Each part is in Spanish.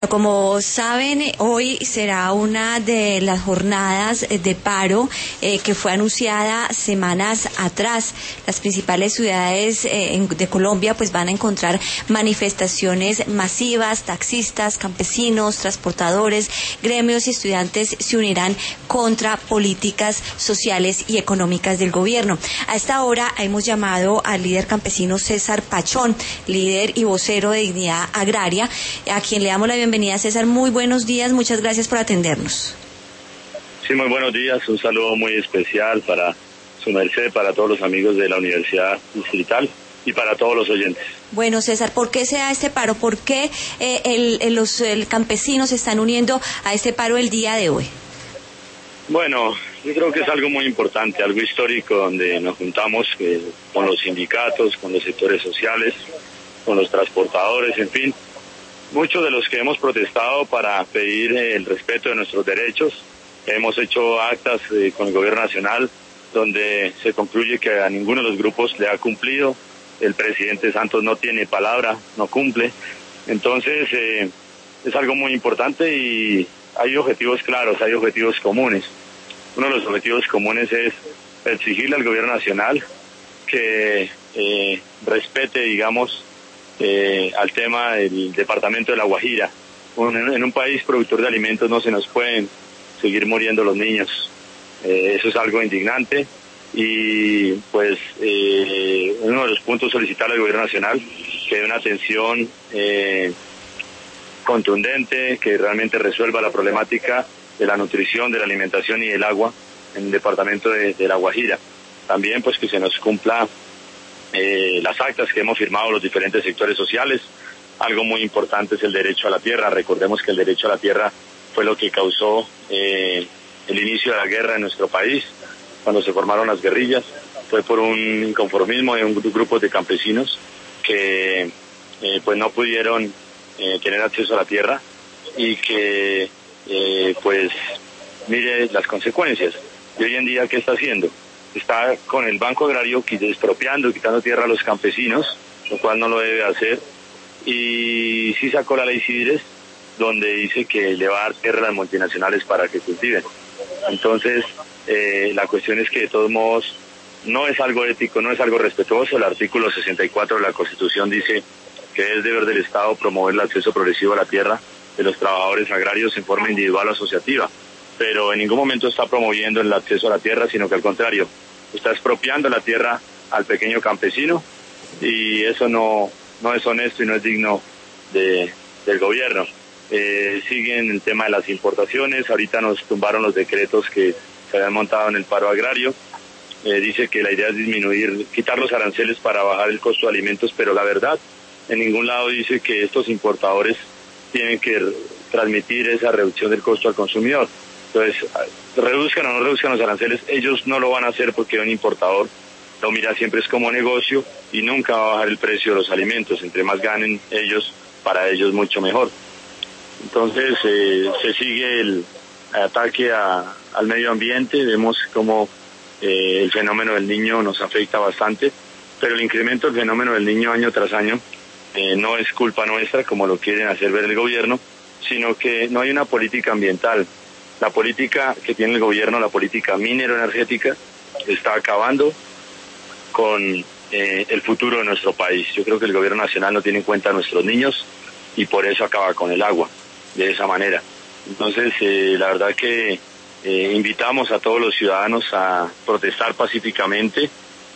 Como saben, hoy será una de las jornadas de paro que fue anunciada semanas atrás. Las principales ciudades de Colombia pues van a encontrar manifestaciones masivas, taxistas, campesinos, transportadores, gremios y estudiantes se unirán contra políticas sociales y económicas del gobierno. A esta hora hemos llamado al líder campesino César Pachón, líder y vocero de Dignidad Agraria, a quien le damos la bienvenida. César, muy buenos días, muchas gracias por atendernos. Sí, muy buenos días, un saludo muy especial para su merced, para todos los amigos de la Universidad Distrital y para todos los oyentes. Bueno, César, ¿por qué se da este paro? ¿Por qué los campesinos se están uniendo a este paro el día de hoy? Bueno, yo creo que es algo muy importante, algo histórico, donde nos juntamos con los sindicatos, con los sectores sociales, con los transportadores, en fin. Muchos de los que hemos protestado para pedir el respeto de nuestros derechos, hemos hecho actas con el gobierno nacional donde se concluye que a ninguno de los grupos le ha cumplido. El presidente Santos no tiene palabra, no cumple. Entonces es algo muy importante y hay objetivos claros, hay objetivos comunes. Uno de los objetivos comunes es exigirle al gobierno nacional que respete, digamos, al tema del departamento de La Guajira. En un país productor de alimentos no se nos pueden seguir muriendo los niños. Eso es algo indignante y pues uno de los puntos solicitar al gobierno nacional que dé una atención contundente, que realmente resuelva la problemática de la nutrición, de la alimentación y del agua en el departamento de La Guajira. También pues que se nos cumpla las actas que hemos firmado los diferentes sectores sociales. Algo muy importante es el derecho a la tierra. Recordemos que el derecho a la tierra fue lo que causó el inicio de la guerra en nuestro país, cuando se formaron las guerrillas. Fue por un inconformismo de un grupo de campesinos que pues no pudieron tener acceso a la tierra y que pues mire las consecuencias. Y hoy en día, ¿qué está haciendo? Está con el Banco Agrario expropiando, quitando tierra a los campesinos, lo cual no lo debe hacer. Y sí sacó la ley CIDRES, donde dice que le va a dar tierra a las multinacionales para que cultiven. Entonces, la cuestión es que de todos modos no es algo ético, no es algo respetuoso. El artículo 64 de la Constitución dice que es deber del Estado promover el acceso progresivo a la tierra de los trabajadores agrarios en forma individual o asociativa. Pero en ningún momento está promoviendo el acceso a la tierra, sino que al contrario, está expropiando la tierra al pequeño campesino y eso no es honesto y no es digno del gobierno. Siguen el tema de las importaciones. Ahorita nos tumbaron los decretos que se habían montado en el paro agrario. Dice que la idea es quitar los aranceles para bajar el costo de alimentos, pero la verdad, en ningún lado dice que estos importadores tienen que transmitir esa reducción del costo al consumidor. Entonces, reduzcan o no reduzcan los aranceles, ellos no lo van a hacer porque un importador lo mira siempre es como negocio y nunca va a bajar el precio de los alimentos. Entre más ganen ellos, para ellos mucho mejor. Entonces, se sigue el ataque al medio ambiente. Vemos cómo el fenómeno del Niño nos afecta bastante, pero el incremento del fenómeno del Niño año tras año no es culpa nuestra, como lo quieren hacer ver el gobierno, sino que no hay una política ambiental. La política que tiene el gobierno, la política minero-energética, está acabando con el futuro de nuestro país. Yo creo que el gobierno nacional no tiene en cuenta a nuestros niños y por eso acaba con el agua, de esa manera. Entonces, la verdad que invitamos a todos los ciudadanos a protestar pacíficamente.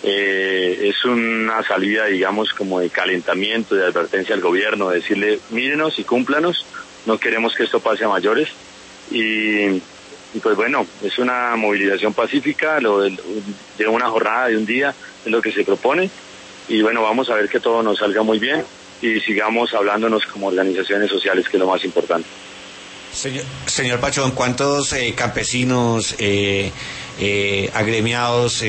Es una salida, digamos, como de calentamiento, de advertencia al gobierno, de decirle, mírenos y cúmplanos, no queremos que esto pase a mayores. Y pues bueno, es una movilización pacífica, de una jornada, de un día, es lo que se propone. Y bueno, vamos a ver que todo nos salga muy bien y sigamos hablándonos como organizaciones sociales, que es lo más importante. Señor Pachón, ¿cuántos campesinos agremiados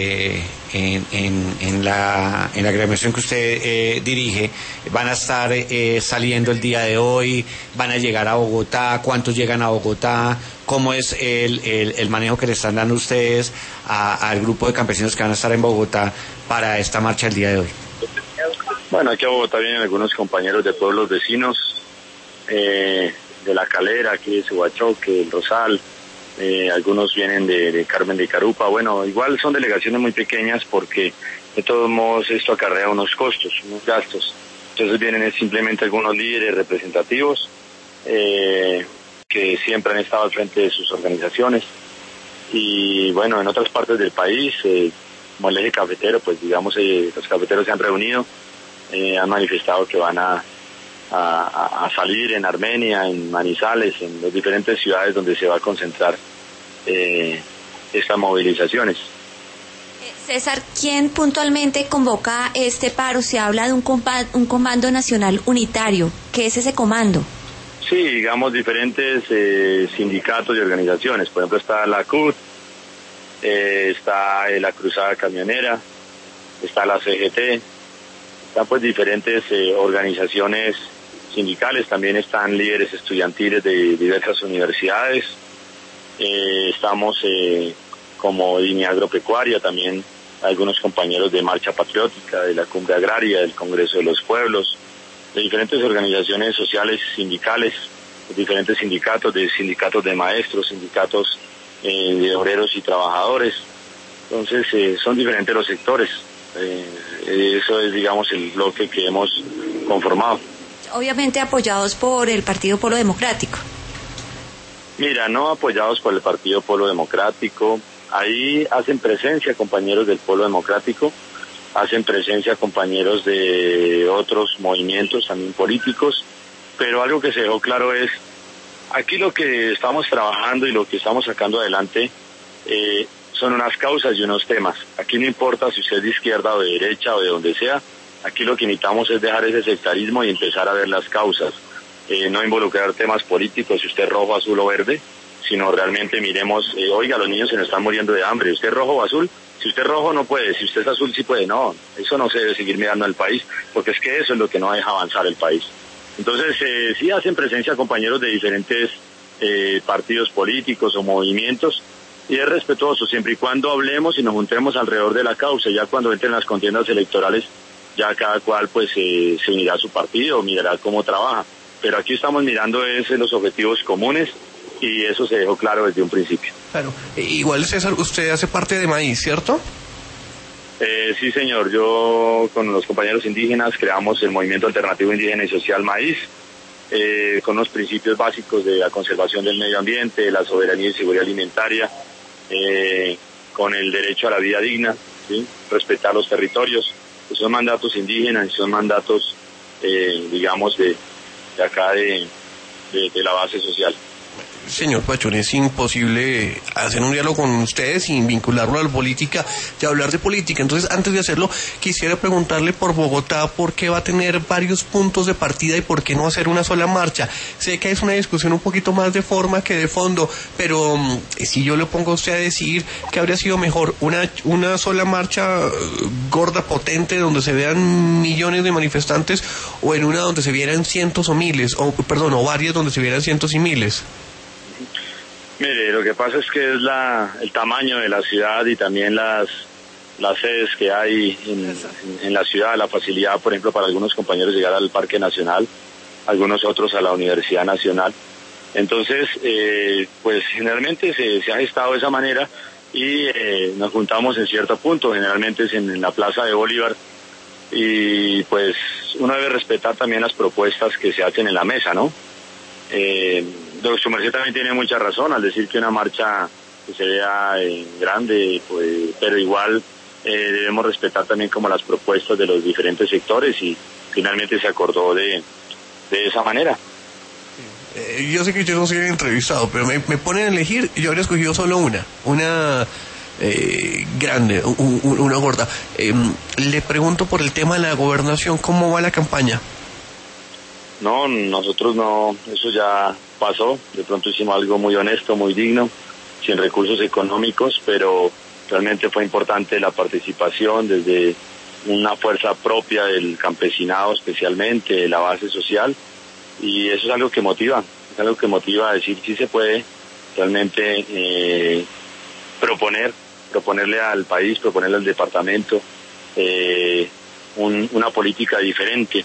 en la agremiación que usted dirige van a estar saliendo el día de hoy? ¿Van a llegar a Bogotá? ¿Cuántos llegan a Bogotá? ¿Cómo es el manejo que le están dando ustedes al grupo de campesinos que van a estar en Bogotá para esta marcha el día de hoy? Bueno, aquí a Bogotá vienen algunos compañeros de pueblos vecinos de La Calera, aquí de Subachoque, el Rosal, algunos vienen de Carmen de Carupa. Bueno, igual son delegaciones muy pequeñas porque de todos modos esto acarrea unos costos, unos gastos. Entonces vienen simplemente algunos líderes representativos que siempre han estado al frente de sus organizaciones. Y bueno, en otras partes del país, como el eje cafetero, pues digamos, los cafeteros se han reunido, han manifestado que van a salir en Armenia, en Manizales, en las diferentes ciudades donde se va a concentrar estas movilizaciones. César, ¿quién puntualmente convoca este paro? Se habla de un comando nacional unitario. ¿Qué es ese comando? Sí, digamos diferentes sindicatos y organizaciones. Por ejemplo, está la CUT, está la Cruzada Camionera, está la CGT, están pues diferentes organizaciones sindicales, también están líderes estudiantiles de diversas universidades, estamos como línea agropecuaria, también algunos compañeros de Marcha Patriótica, de la Cumbre Agraria, del Congreso de los Pueblos, de diferentes organizaciones sociales, sindicales, de diferentes sindicatos de maestros, sindicatos de obreros y trabajadores. Entonces son diferentes los sectores. Eso es, digamos, el bloque que hemos conformado. Obviamente apoyados por el Partido Polo Democrático. Mira, no apoyados por el Partido Polo Democrático. Ahí hacen presencia compañeros del Polo Democrático, hacen presencia compañeros de otros movimientos también políticos, pero algo que se dejó claro es, aquí lo que estamos trabajando y lo que estamos sacando adelante son unas causas y unos temas. Aquí no importa si usted es de izquierda o de derecha o de donde sea, aquí lo que necesitamos es dejar ese sectarismo y empezar a ver las causas, no involucrar temas políticos, si usted es rojo, azul o verde, sino realmente miremos, oiga, los niños se nos están muriendo de hambre, ¿usted es rojo o azul? Si usted es rojo no puede, si usted es azul sí puede. No, eso no se debe seguir mirando al país, porque es que eso es lo que no deja avanzar el país. Entonces, sí hacen presencia compañeros de diferentes partidos políticos o movimientos, y es respetuoso, siempre y cuando hablemos y nos juntemos alrededor de la causa. Ya cuando entren las contiendas electorales, ya cada cual pues se unirá a su partido, mirará cómo trabaja. Pero aquí estamos mirando los objetivos comunes, y eso se dejó claro desde un principio. Claro. Igual, César, usted hace parte de Maíz, ¿cierto? Sí, señor. Yo con los compañeros indígenas creamos el Movimiento Alternativo Indígena y Social Maíz, con los principios básicos de la conservación del medio ambiente, la soberanía y seguridad alimentaria, con el derecho a la vida digna, ¿sí? Respetar los territorios. Pues son mandatos indígenas y son mandatos, digamos, de acá de la base social. Señor Pachón, es imposible hacer un diálogo con ustedes sin vincularlo a la política y hablar de política. Entonces, antes de hacerlo, quisiera preguntarle por Bogotá, ¿por qué va a tener varios puntos de partida y por qué no hacer una sola marcha? Sé que es una discusión un poquito más de forma que de fondo, pero si yo le pongo a usted a decir que habría sido mejor una sola marcha gorda, potente, donde se vean millones de manifestantes, o en una donde se vieran cientos o miles, o varias donde se vieran cientos y miles. Mire, lo que pasa es que es el tamaño de la ciudad y también las sedes que hay en la ciudad, la facilidad, por ejemplo, para algunos compañeros llegar al Parque Nacional, algunos otros a la Universidad Nacional. Entonces, pues generalmente se ha gestado de esa manera, y nos juntamos en cierto punto, generalmente es en la Plaza de Bolívar, y pues uno debe respetar también las propuestas que se hacen en la mesa, ¿no? Su merced también tiene mucha razón al decir que una marcha que se vea grande, pues, pero igual debemos respetar también como las propuestas de los diferentes sectores, y finalmente se acordó de esa manera. Yo sé que yo no soy entrevistado, pero me ponen a elegir, yo habría escogido solo una grande, una gorda. Le pregunto por el tema de la gobernación, ¿cómo va la campaña? No, nosotros no, eso ya pasó. De pronto hicimos algo muy honesto, muy digno, sin recursos económicos, pero realmente fue importante la participación desde una fuerza propia del campesinado, especialmente de la base social, y eso es algo que motiva, a decir sí se puede realmente proponerle al país, proponerle al departamento una política diferente.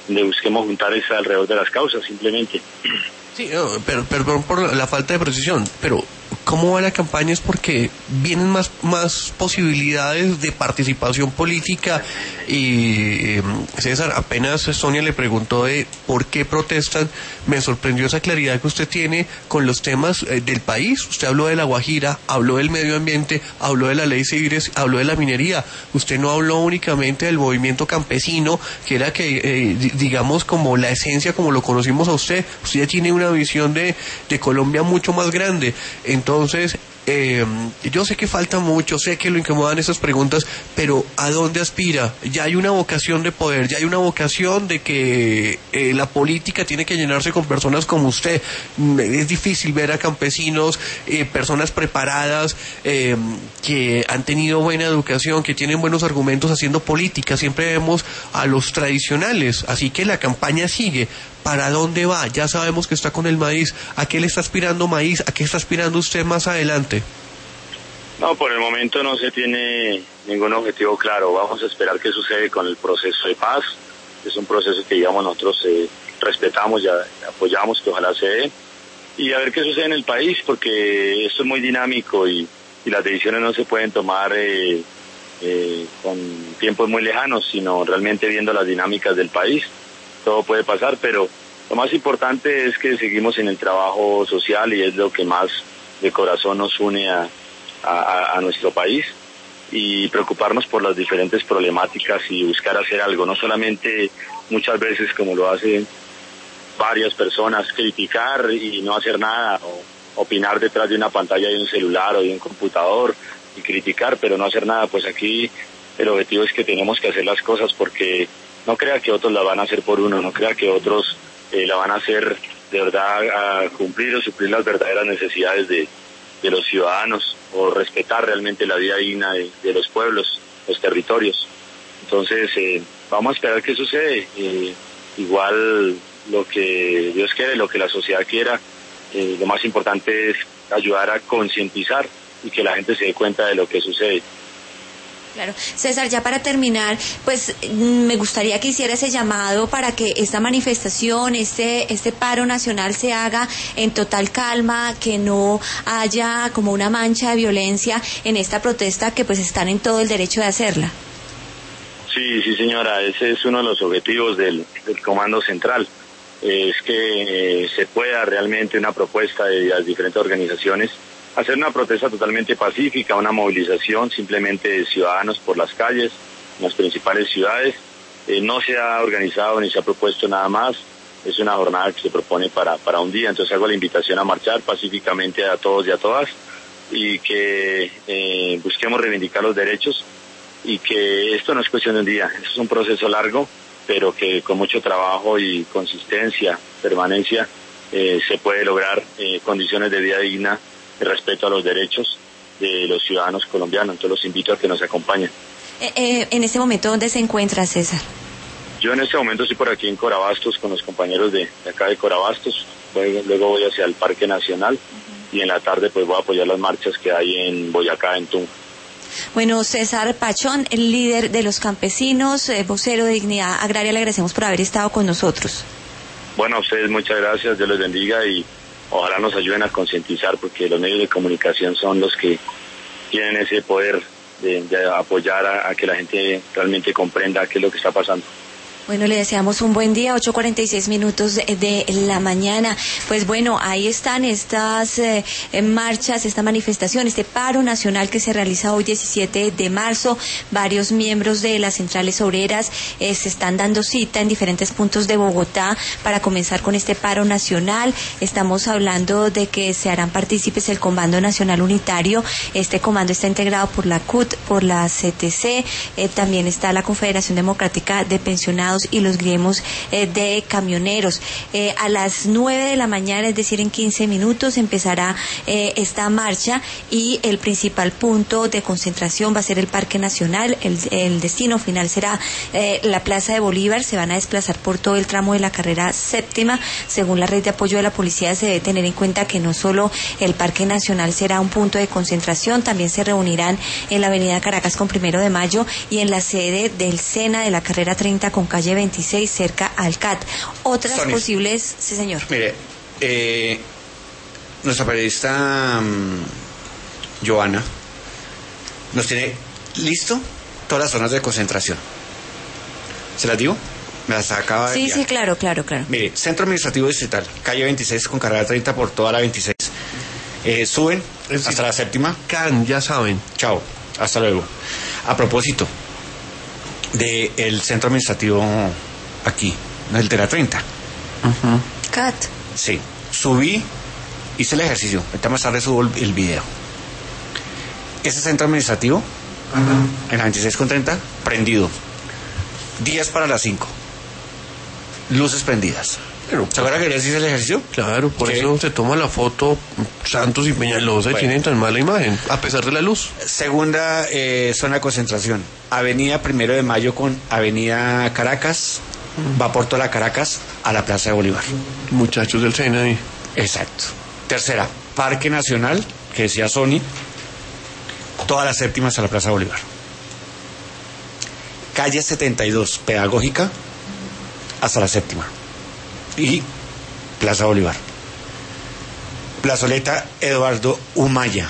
donde busquemos juntar es alrededor de las causas, simplemente. Sí, perdón por la falta de precisión, pero ¿cómo va la campaña? Es porque vienen más posibilidades de participación política y César, apenas Sonia le preguntó de por qué protestan, me sorprendió esa claridad que usted tiene con los temas del país. Usted habló de La Guajira, habló del medio ambiente, habló de la ley Cibres, habló de la minería. Usted no habló únicamente del movimiento campesino, que era digamos como la esencia como lo conocimos a usted. Usted ya tiene una visión de Colombia mucho más grande. Entonces, yo sé que falta mucho, sé que lo incomodan esas preguntas, pero ¿a dónde aspira? Ya hay una vocación de poder, ya hay una vocación de que la política tiene que llenarse con personas como usted. Es difícil ver a campesinos, personas preparadas, que han tenido buena educación, que tienen buenos argumentos haciendo política. Siempre vemos a los tradicionales, así que la campaña sigue. ¿Para dónde va? Ya sabemos que está con el maíz. ¿A qué le está aspirando Maíz? ¿A qué está aspirando usted más adelante? No, por el momento no se tiene ningún objetivo claro. Vamos a esperar qué sucede con el proceso de paz. Es un proceso que, digamos, nosotros respetamos y apoyamos, que ojalá se dé. Y a ver qué sucede en el país, porque esto es muy dinámico y las decisiones no se pueden tomar con tiempos muy lejanos, sino realmente viendo las dinámicas del país. Todo puede pasar, pero lo más importante es que seguimos en el trabajo social y es lo que más de corazón nos une a nuestro país, y preocuparnos por las diferentes problemáticas y buscar hacer algo, no solamente muchas veces como lo hacen varias personas, criticar y no hacer nada, o opinar detrás de una pantalla de un celular o de un computador y criticar pero no hacer nada. Pues aquí el objetivo es que tenemos que hacer las cosas, porque no crea que otros la van a hacer por uno, no crea que otros la van a hacer de verdad a cumplir o suplir las verdaderas necesidades de los ciudadanos, o respetar realmente la vida digna de los pueblos, los territorios. Entonces, vamos a esperar qué sucede. Igual lo que Dios quiere, lo que la sociedad quiera, lo más importante es ayudar a concientizar y que la gente se dé cuenta de lo que sucede. Claro. César, ya para terminar, pues me gustaría que hiciera ese llamado para que esta manifestación, este paro nacional se haga en total calma, que no haya como una mancha de violencia en esta protesta, que pues están en todo el derecho de hacerla. Sí, señora, ese es uno de los objetivos del Comando Central, es que se pueda realmente una propuesta de las diferentes organizaciones hacer una protesta totalmente pacífica, una movilización simplemente de ciudadanos por las calles, en las principales ciudades. No se ha organizado ni se ha propuesto nada más, es una jornada que se propone para un día, entonces hago la invitación a marchar pacíficamente a todos y a todas, y que busquemos reivindicar los derechos, y que esto no es cuestión de un día, esto es un proceso largo, pero que con mucho trabajo y consistencia, permanencia, se puede lograr condiciones de vida digna, respeto a los derechos de los ciudadanos colombianos. Entonces los invito a que nos acompañen. En este momento, ¿dónde se encuentra, César? Yo en este momento estoy por aquí en Corabastos con los compañeros de acá de Corabastos, luego voy hacia el Parque Nacional, y en la tarde pues voy a apoyar las marchas que hay en Boyacá, en Tunja. Bueno, César Pachón, el líder de los campesinos, vocero de Dignidad Agraria, le agradecemos por haber estado con nosotros. Bueno, a ustedes muchas gracias, Dios les bendiga, y ojalá nos ayuden a concientizar, porque los medios de comunicación son los que tienen ese poder de apoyar a que la gente realmente comprenda qué es lo que está pasando. Bueno, le deseamos un buen día, 8:46 de la mañana. Pues bueno, ahí están estas marchas, esta manifestación, este paro nacional que se realiza hoy 17 de marzo. Varios miembros de las centrales obreras se están dando cita en diferentes puntos de Bogotá para comenzar con este paro nacional. Estamos hablando de que se harán partícipes el Comando Nacional Unitario. Este comando está integrado por la CUT, por la CTC, también está la Confederación Democrática de Pensionados y los gremios de camioneros. A las 9 de la mañana, es decir, en 15 minutos, empezará esta marcha, y el principal punto de concentración va a ser el Parque Nacional. El destino final será la Plaza de Bolívar. Se van a desplazar por todo el tramo de la carrera séptima. Según la red de apoyo de la policía, se debe tener en cuenta que no solo el Parque Nacional será un punto de concentración, también se reunirán en la avenida Caracas con 1 de Mayo y en la sede del SENA de la carrera 30 con calle calle 26, cerca al CAT. Otras Sonia. posibles, sí señor. Mire, nuestra periodista Joana nos tiene listo todas las zonas de concentración. ¿Se las digo? Me las acaba de Sí, enviar. sí, claro. Mire, Centro Administrativo Distrital, calle 26 con carrera 30 por toda la 26. Suben hasta la séptima. Can, ya saben. Chao, hasta luego. A propósito del centro administrativo aquí, el de la 30. CAT. Sí, subí, hice el ejercicio. Ahorita más tarde subo el video. Ese centro administrativo, en la 26 con 30, prendido. 10 para las 5. Luces prendidas. Pero, ¿Se acuerda que les hice el ejercicio? claro, por ¿Qué? eso se toma la foto. Santos y Peñalosa Bueno. tienen tan mala imagen, a pesar de la luz. Segunda zona de concentración. Avenida 1 de Mayo con Avenida Caracas. Va por toda la Caracas a la Plaza de Bolívar. Muchachos del SENA ahí. Exacto. Tercera, Parque Nacional, que decía Sony. Todas las séptimas a la Plaza de Bolívar. Calle 72, Pedagógica, hasta la séptima. Y Plaza Bolívar. Plazoleta Eduardo Umaña.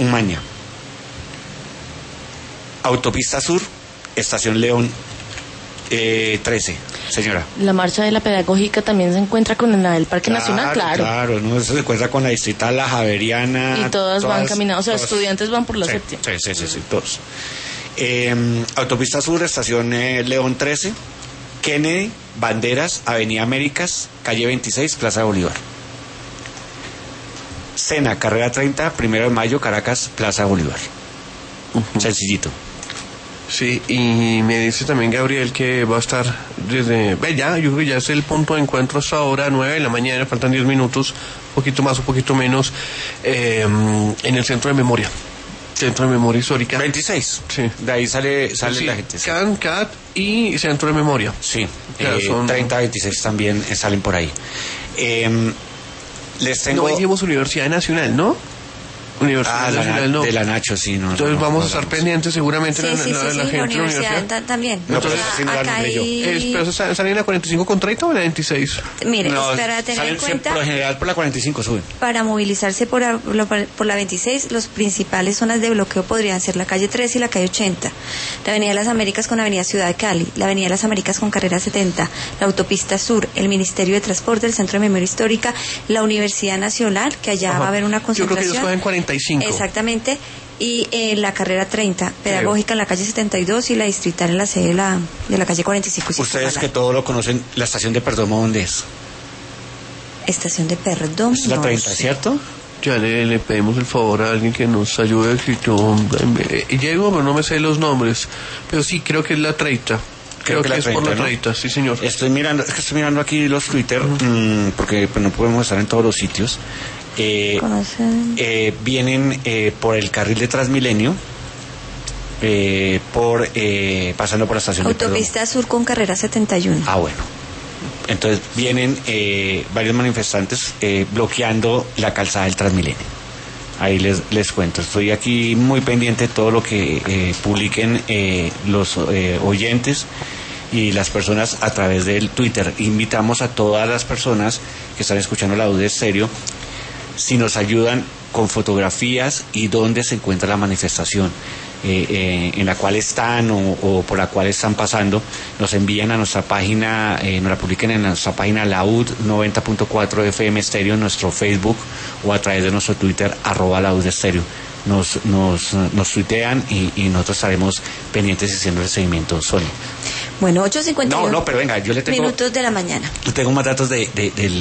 Autopista Sur, Estación León 13, señora. La marcha de la pedagógica también se encuentra con la del Parque Nacional, claro. Claro, no, eso se encuentra con la distrital, la Javeriana. Y todas van caminando, o sea, todas. estudiantes van por la Sí, séptima. sí, todos. Autopista Sur, Estación León 13, Kennedy, Banderas, Avenida Américas, calle 26, Plaza de Bolívar. Sena, carrera 30, 1 de Mayo, Caracas, Plaza de Bolívar. Sencillito. Sí, y me dice también Gabriel que va a estar desde... ya, yo creo que ya es el punto de encuentro hasta ahora, 9 de la mañana, faltan 10 minutos, un poquito más, un poquito menos, en el Centro de Memoria. Centro de Memoria Histórica. 26. Sí. De ahí sale Sí, la gente. Sí. CAN, CAT y Centro de Memoria. Sí, Claro, son- 30, 26 también salen por ahí. Les tengo... No dijimos Universidad Nacional, ¿no? Universidad Nacional, no. de la Nacho, sí. No, Entonces no, vamos no, a estar no. pendientes seguramente Sí, la la gente de la universidad. también. No, pero O sea, sí no la acá nombré yo. hay... ¿Pero ¿salen en la 45 con 30 o en la 26? Mire, No, es para tener en salen cuenta, por lo general por la 45 suben. para movilizarse por la 26, los principales zonas de bloqueo podrían ser la calle 13 y la calle 80, la Avenida de las Américas con Avenida Ciudad de Cali, la Avenida de las Américas con Carrera 70, la Autopista Sur, el Ministerio de Transporte, el Centro de Memoria Histórica, la Universidad Nacional, que allá Ajá. va a haber una Yo creo concentración. que ellos cogen 45. Exactamente. Y la carrera 30, pedagógica en la calle 72 y la distrital en la sede de la calle 45. y Ustedes que Circunvalar. todo lo conocen, la estación de Perdomo, ¿dónde es? Estación de Perdón. Es la no 30, sé. ¿cierto? Ya le pedimos el favor a alguien que nos ayude. Ya digo, pero no me sé los nombres. Pero sí, creo que es la 30. Creo que la es por la 30, ¿no? 30, sí, señor. Estoy mirando aquí los Twitter, porque pues, no podemos estar en todos los sitios. ¿Conocen? Vienen por el carril de Transmilenio, pasando por la estación de Perdomo. Autopista Sur con carrera 71. Ah, bueno. Entonces vienen varios manifestantes bloqueando la calzada del Transmilenio. Ahí les cuento. Estoy aquí muy pendiente de todo lo que publiquen los oyentes y las personas a través del Twitter. Invitamos a todas las personas que están escuchando La Voz de Estéreo, si nos ayudan con fotografías y dónde se encuentra la manifestación en la cual están o por la cual están pasando, nos envían a nuestra página, nos la publiquen en nuestra página Laud 90.4 FM Estéreo, en nuestro Facebook o a través de nuestro Twitter @Laud Estéreo. Nos tuitean y nosotros estaremos pendientes y haciendo el seguimiento. Sonia. Bueno, 8:51. No, pero venga, yo le tengo... minutos de la mañana. Tengo más datos del